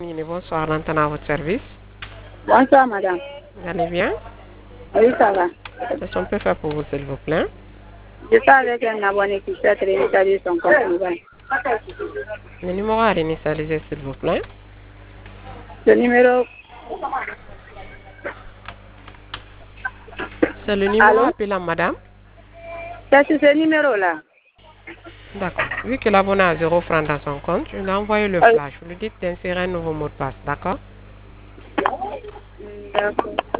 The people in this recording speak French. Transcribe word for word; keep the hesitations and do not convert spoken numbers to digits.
Mini, bonsoir, Lantana à votre service. Bonsoir, madame. Vous allez bien? Oui, ça va. Qu'est-ce qu'on peut faire pour vous, s'il vous plaît? Je parle avec un abonné qui souhaite réinstaller son compte mobile. Le numéro à réinitialiser, s'il vous plaît. Ce numéro. C'est le numéro Allô? appelant madame? C'est sur ce numéro-là. D'accord. Vu que l'abonné a zéro franc dans son compte, je lui ai envoyé le Euh, flash. Vous lui dites d'insérer un nouveau mot de passe, d'accord? D'accord.